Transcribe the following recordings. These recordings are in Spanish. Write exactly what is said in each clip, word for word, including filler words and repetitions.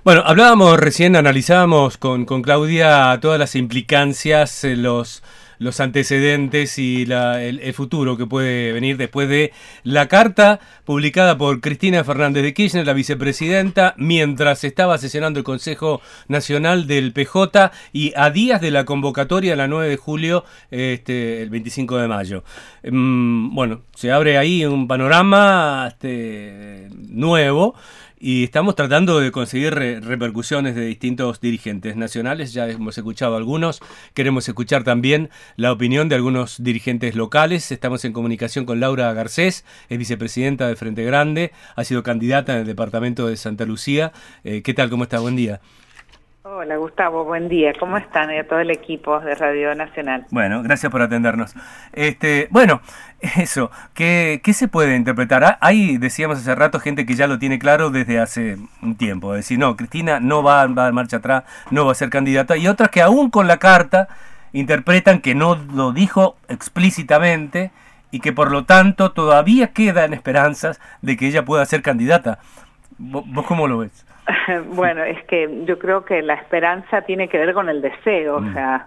Bueno, hablábamos recién, analizábamos con, con Claudia todas las implicancias, eh, los, los antecedentes y la, el, el futuro que puede venir después de la carta publicada por Cristina Fernández de Kirchner, la vicepresidenta, mientras estaba sesionando el Consejo Nacional del P J y a días de la convocatoria, la nueve de julio, este, el veinticinco de mayo. Mm, bueno, se abre ahí un panorama este, nuevo. Y estamos tratando de conseguir re repercusiones de distintos dirigentes nacionales, ya hemos escuchado algunos, queremos escuchar también la opinión de algunos dirigentes locales. Estamos en comunicación con Laura Garcés, es vicepresidenta de Frente Grande, ha sido candidata en el departamento de Santa Lucía. Eh, ¿Qué tal? ¿Cómo está? Buen día. Hola Gustavo, buen día. ¿Cómo están? Y a todo el equipo de Radio Nacional. Bueno, gracias por atendernos. Este, bueno, eso, ¿qué, qué se puede interpretar? Hay, decíamos hace rato, gente que ya lo tiene claro desde hace un tiempo. Decir, no, Cristina no va, va a marcha atrás, no va a ser candidata. Y otras que aún con la carta interpretan que no lo dijo explícitamente y que por lo tanto todavía quedan esperanzas de que ella pueda ser candidata. ¿Vos, vos cómo lo ves? Bueno, es que yo creo que la esperanza tiene que ver con el deseo, mm. o sea,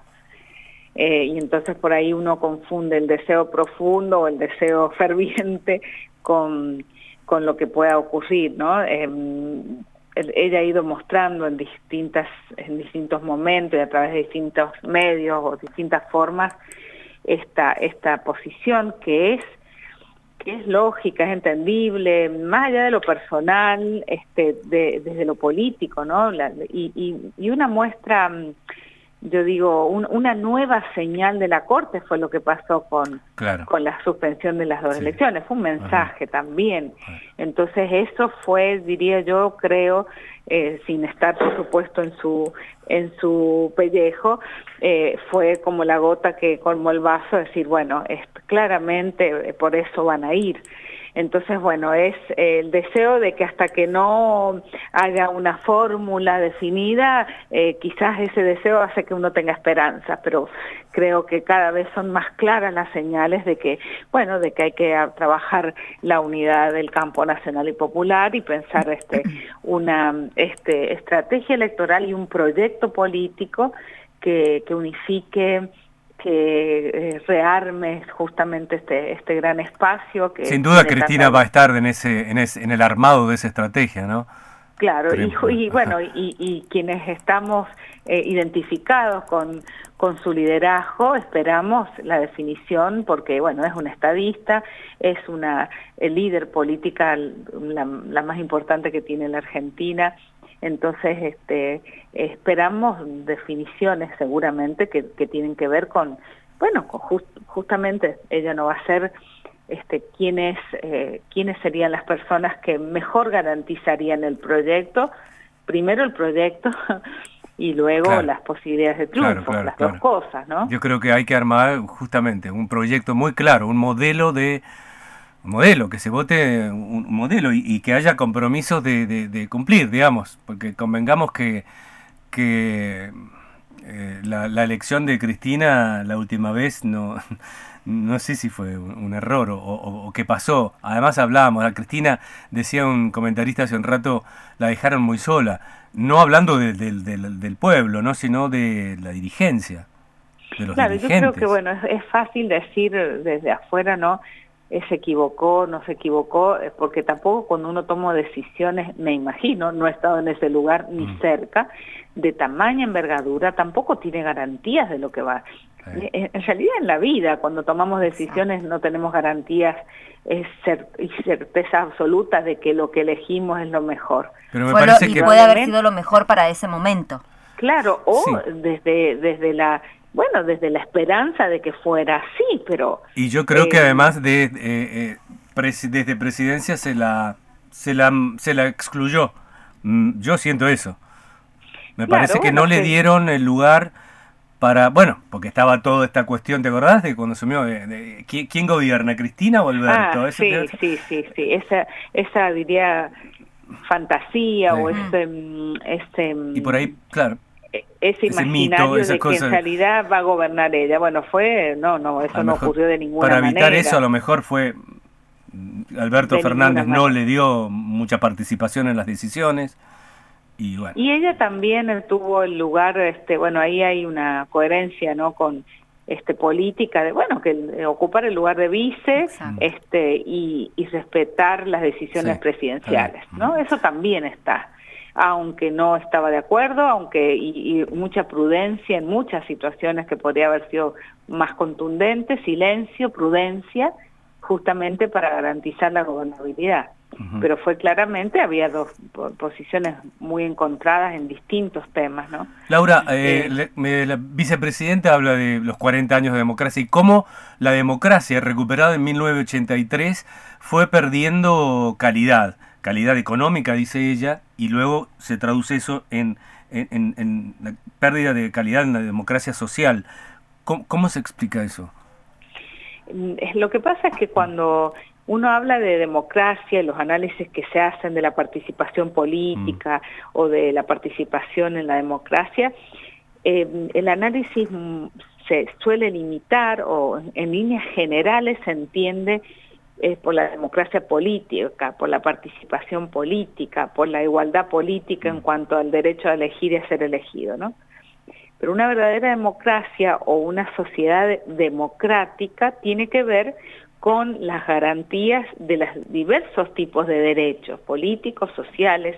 eh, y entonces por ahí uno confunde el deseo profundo o el deseo ferviente con, con lo que pueda ocurrir, ¿no? Eh, ella ha ido mostrando en distintas, en distintos momentos y a través de distintos medios o distintas formas esta, esta posición que es que es lógica, es entendible, más allá de lo personal, este, de, desde lo político, ¿no? La, y, y, y una muestra, yo digo, un, una nueva señal de la Corte fue lo que pasó con, claro. con la suspensión de las dos sí. elecciones, fue un mensaje Ajá. también. Ajá. Entonces eso fue, diría yo, creo, eh, sin estar por supuesto en su en su pellejo, eh, fue como la gota que colmó el vaso, decir, bueno, es, claramente eh, por eso van a ir. Entonces, bueno, es eh, el deseo de que hasta que no haya una fórmula definida, eh, quizás ese deseo hace que uno tenga esperanza, pero creo que cada vez son más claras las señales de que, bueno, de que hay que trabajar la unidad del campo nacional y popular y pensar este una este estrategia electoral y un proyecto político que, que unifique, que eh, rearme justamente este este gran espacio que sin duda Cristina va a estar en ese en ese en el armado de esa estrategia, ¿no? Claro, y, y bueno, y, y quienes estamos eh, identificados con con su liderazgo esperamos la definición porque bueno, es una estadista, es una el líder política la, la más importante que tiene la Argentina. Entonces, este, esperamos definiciones seguramente que, que tienen que ver con, bueno, con just, justamente ella no va a ser este, quiénes, eh, quiénes serían las personas que mejor garantizarían el proyecto, primero el proyecto y luego claro. las posibilidades de triunfo, claro, claro, las claro. dos cosas, ¿no? Yo creo que hay que armar justamente un proyecto muy claro, un modelo de... modelo, que se vote un modelo y, y que haya compromisos de, de, de cumplir, digamos, porque convengamos que, que eh, la, la elección de Cristina la última vez no, no sé si fue un, un error o, o, o qué pasó. Además hablábamos, a Cristina, decía un comentarista hace un rato, la dejaron muy sola, no hablando de, de, de, del pueblo, no, sino de la dirigencia, de los claro, dirigentes. Yo creo que bueno, es, es fácil decir desde afuera, ¿no? se equivocó, no se equivocó, porque tampoco cuando uno toma decisiones, me imagino, no he estado en ese lugar ni mm. cerca, de tamaña envergadura, tampoco tiene garantías de lo que va. Sí. En, en realidad en la vida, cuando tomamos decisiones no tenemos garantías es cer y certeza absoluta de que lo que elegimos es lo mejor. Pero me Fue parece lo, y que puede haber sido lo mejor para ese momento. Claro, o sí. desde, desde la... Bueno, desde la esperanza de que fuera así, pero... Y yo creo eh, que además de eh, eh, presi desde presidencia se la, se la se la excluyó. Yo siento eso. Me claro, parece que bueno, no le dieron el lugar para... Bueno, porque estaba toda esta cuestión, ¿te acordás de cuando asumió? De, de, ¿quién, ¿Quién gobierna, Cristina o Alberto? Ah, sí, ¿Eso sí, sí, sí. Esa, esa diría, fantasía sí. o ese, ese... Y por ahí, claro... ese imaginario mito, de que cosa... en realidad va a gobernar ella. Bueno, fue, no, no, eso no mejor, ocurrió de ninguna manera. manera. Para evitar eso, a lo mejor fue, Alberto de Fernández no le dio mucha participación en las decisiones, Y, bueno. y ella también tuvo el lugar, este, bueno, ahí hay una coherencia, ¿no?, con este política de, bueno, que el, ocupar el lugar de vice, Exacto. este y, y respetar las decisiones sí, presidenciales, ¿no? Eso también está, aunque no estaba de acuerdo, aunque y, y mucha prudencia en muchas situaciones que podría haber sido más contundente, silencio, prudencia, justamente para garantizar la gobernabilidad. Uh-huh. Pero fue claramente, había dos posiciones muy encontradas en distintos temas, ¿no? Laura, eh, eh, le, la vicepresidenta habla de los cuarenta años de democracia y cómo la democracia recuperada en mil novecientos ochenta y tres fue perdiendo calidad, calidad económica, dice ella, y luego se traduce eso en, en, en, en la pérdida de calidad en la democracia social. ¿Cómo, cómo se explica eso? Lo que pasa es que cuando uno habla de democracia, los análisis que se hacen de la participación política mm. o de la participación en la democracia, eh, el análisis se suele limitar o en líneas generales se entiende eh, por la democracia política, por la participación política, por la igualdad política mm. en cuanto al derecho a elegir y a ser elegido, ¿no? Pero una verdadera democracia o una sociedad democrática tiene que ver con las garantías de los diversos tipos de derechos políticos, sociales,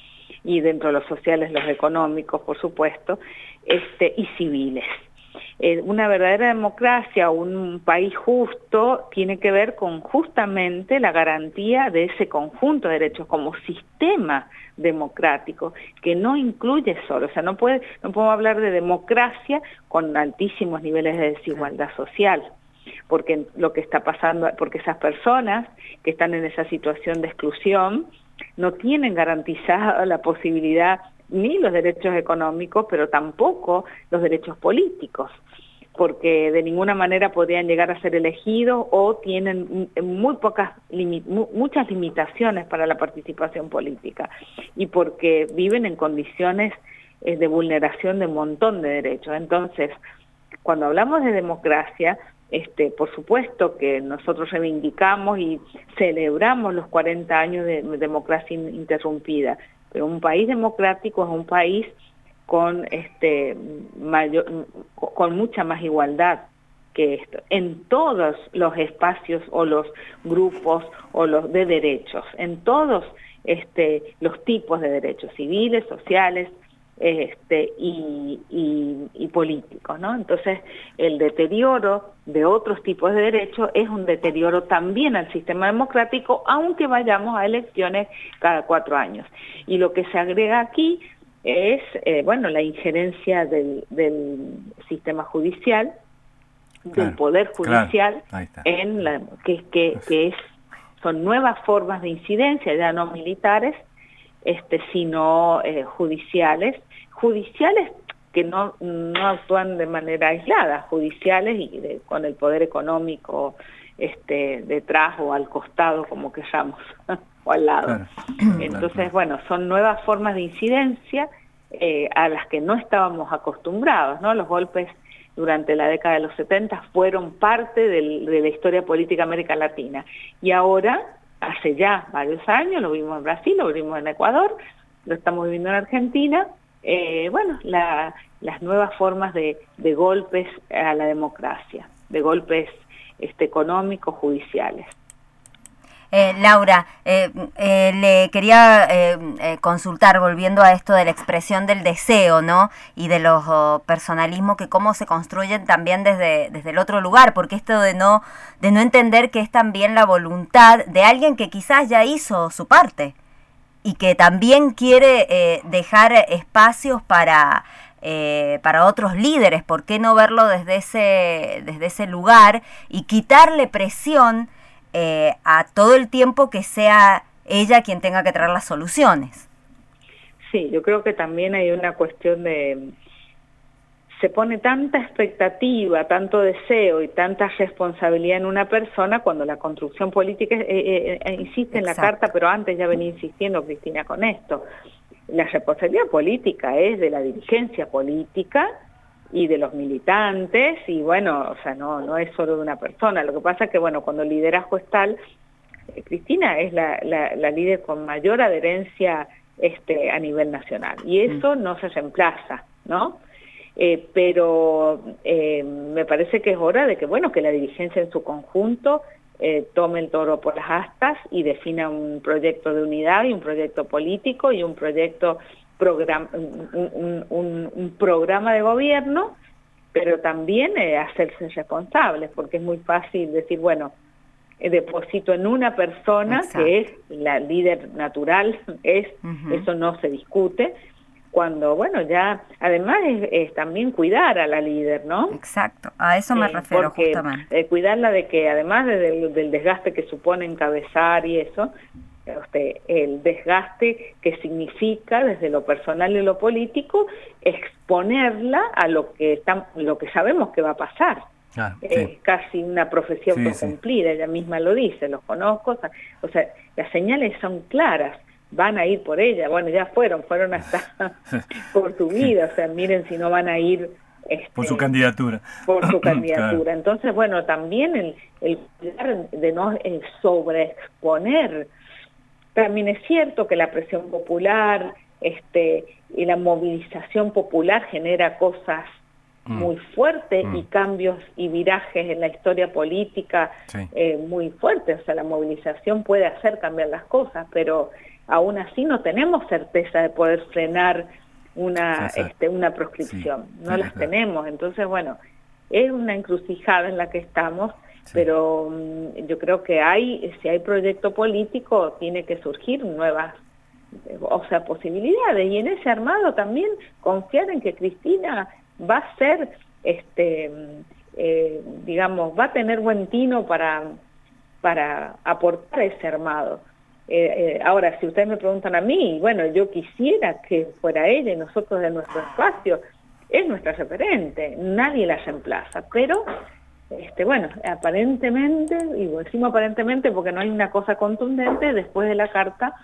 y dentro de los sociales los económicos, por supuesto, este, y civiles. Eh, una verdadera democracia, un país justo, tiene que ver con justamente la garantía de ese conjunto de derechos como sistema democrático, que no incluye solo, o sea, no puede, no podemos hablar de democracia con altísimos niveles de desigualdad social, porque lo que está pasando, porque esas personas que están en esa situación de exclusión no tienen garantizada la posibilidad ni los derechos económicos, pero tampoco los derechos políticos, porque de ninguna manera podrían llegar a ser elegidos o tienen muy pocas, muchas limitaciones para la participación política, y porque viven en condiciones de vulneración de un montón de derechos. Entonces, cuando hablamos de democracia, Este, por supuesto que nosotros reivindicamos y celebramos los cuarenta años de democracia interrumpida, pero un país democrático es un país con, este, mayor, con mucha más igualdad que esto, en todos los espacios o los grupos o los de derechos, en todos este, los tipos de derechos civiles, sociales, Este, y, y, y políticos, ¿no? Entonces, el deterioro de otros tipos de derechos es un deterioro también al sistema democrático, aunque vayamos a elecciones cada cuatro años. Y lo que se agrega aquí es, eh, bueno, la injerencia del, del sistema judicial, claro, del poder judicial, claro, en la, que, que, que es, son nuevas formas de incidencia, ya no militares, Este, sino eh, judiciales, judiciales que no, no actúan de manera aislada, judiciales y de, con el poder económico este, detrás o al costado, como queramos, o al lado. Claro. Entonces, bueno, son nuevas formas de incidencia eh, a las que no estábamos acostumbrados, ¿no? Los golpes durante la década de los setenta fueron parte del, de la historia política de América Latina, y ahora, hace ya varios años, lo vimos en Brasil, lo vimos en Ecuador, lo estamos viviendo en Argentina, eh, bueno, la, las nuevas formas de, de golpes a la democracia, de golpes este, económicos, judiciales. Eh, Laura, eh, eh, le quería eh, eh, consultar, volviendo a esto de la expresión del deseo, ¿no? Y de los oh, personalismos, que cómo se construyen también desde, desde el otro lugar, porque esto de no, de no entender que es también la voluntad de alguien que quizás ya hizo su parte y que también quiere eh, dejar espacios para... Eh, para otros líderes. ¿Por qué no verlo desde ese, desde ese lugar y quitarle presión Eh, a todo el tiempo que sea ella quien tenga que traer las soluciones? Sí, yo creo que también hay una cuestión de... Se pone tanta expectativa, tanto deseo y tanta responsabilidad en una persona cuando la construcción política, eh, eh, eh, insiste en Exacto. la carta, pero antes ya venía insistiendo Cristina con esto. La responsabilidad política es de la dirigencia política y de los militantes, y bueno, o sea, no, no es solo de una persona. Lo que pasa es que, bueno, cuando el liderazgo es tal, eh, Cristina es la, la, la líder con mayor adherencia este, a nivel nacional. Y eso no se reemplaza, ¿no? Eh, pero eh, me parece que es hora de que, bueno, que la dirigencia en su conjunto eh, tome el toro por las astas y defina un proyecto de unidad y un proyecto político y un proyecto, program un, un, un, un programa de gobierno, pero también eh, hacerse responsables, porque es muy fácil decir, bueno, eh, deposito en una persona, exacto, que es la líder natural, es uh-huh. Eso no se discute, cuando, bueno, ya, además es, es también cuidar a la líder, ¿no? Exacto, a eso me eh, refiero porque, justamente. Eh, cuidarla de que, además de, del, del desgaste que supone encabezar y eso, Usted, el desgaste que significa desde lo personal y lo político exponerla a lo que está, lo que sabemos que va a pasar. Ah, sí. Es casi una profecía sí, autocumplida, sí. Ella misma lo dice, los conozco, o sea, las señales son claras, van a ir por ella, bueno, ya fueron, fueron hasta por su vida, o sea, miren si no van a ir Este, por su candidatura. Por su candidatura. Claro. Entonces, bueno, también el, el cuidar de no el sobreexponer. También es cierto que la presión popular este, y la movilización popular genera cosas mm. muy fuertes mm. y cambios y virajes en la historia política sí. eh, muy fuertes. O sea, la movilización puede hacer cambiar las cosas, pero aún así no tenemos certeza de poder frenar una sí, sí. Este, una proscripción. Sí, no sí, las claro. tenemos. Entonces, bueno, es una encrucijada en la que estamos. Sí. Pero um, yo creo que hay, si hay proyecto político, tiene que surgir nuevas, o sea, posibilidades. Y en ese armado también confiar en que Cristina va a ser, este, eh, digamos, va a tener buen tino para, para aportar ese armado. Eh, eh, ahora, si ustedes me preguntan a mí, bueno, yo quisiera que fuera ella y nosotros de nuestro espacio, es nuestra referente, nadie la reemplaza, pero... Este, bueno, aparentemente, y decimos aparentemente porque no hay una cosa contundente, después de la carta,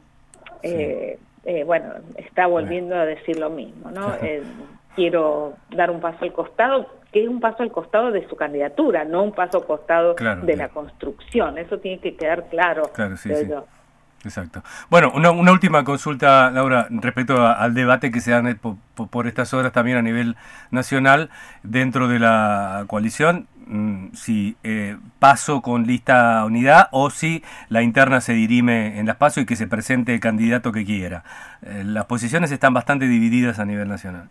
eh, sí. eh, bueno, está volviendo a decir lo mismo, ¿no? Eh, quiero dar un paso al costado, que es un paso al costado de su candidatura, no un paso al costado claro, de sí. la construcción, eso tiene que quedar claro. Claro, sí, sí. Yo. Exacto. Bueno, una, una última consulta, Laura, respecto a, al debate que se da por, por estas horas también a nivel nacional dentro de la coalición, mmm, si eh, paso con lista unidad o si la interna se dirime en las PASO y que se presente el candidato que quiera. Eh, las posiciones están bastante divididas a nivel nacional.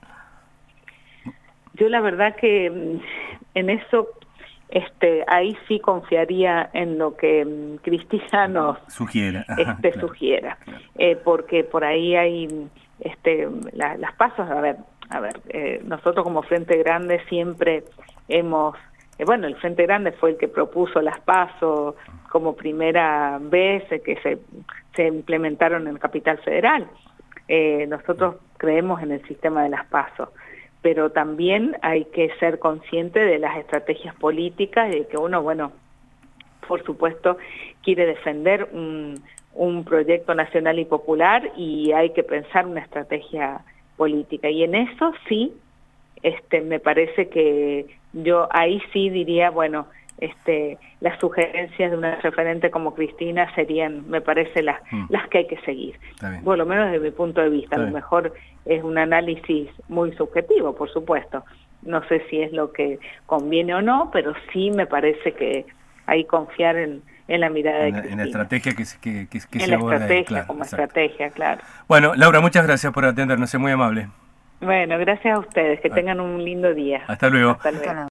Yo la verdad que en eso... Este, ahí sí confiaría en lo que um, Cristina nos sugiera, este, claro, sugiera, claro. Eh, porque por ahí hay este, la, las pasos, a ver, a ver, eh, nosotros como Frente Grande siempre hemos, eh, bueno, el Frente Grande fue el que propuso las pasos como primera vez eh, que se, se implementaron en Capital Federal. Eh, nosotros creemos en el sistema de las pasos. Pero también hay que ser consciente de las estrategias políticas y de que uno, bueno, por supuesto, quiere defender un, un proyecto nacional y popular y hay que pensar una estrategia política. Y en eso sí, este, me parece que yo ahí sí diría, bueno, este, las sugerencias de una referente como Cristina serían, me parece, las, mm. las que hay que seguir. Por lo menos desde mi punto de vista. A lo mejor es un análisis muy subjetivo, por supuesto. No sé si es lo que conviene o no, pero sí me parece que hay confiar en, en la mirada de en, Cristina. En la estrategia que, que, que, que en se la aborda estrategia, ahí, claro, como exacto. estrategia, claro. Bueno, Laura, muchas gracias por atendernos, es muy amable. Bueno, gracias a ustedes, que tengan un lindo día. Hasta luego. Hasta luego.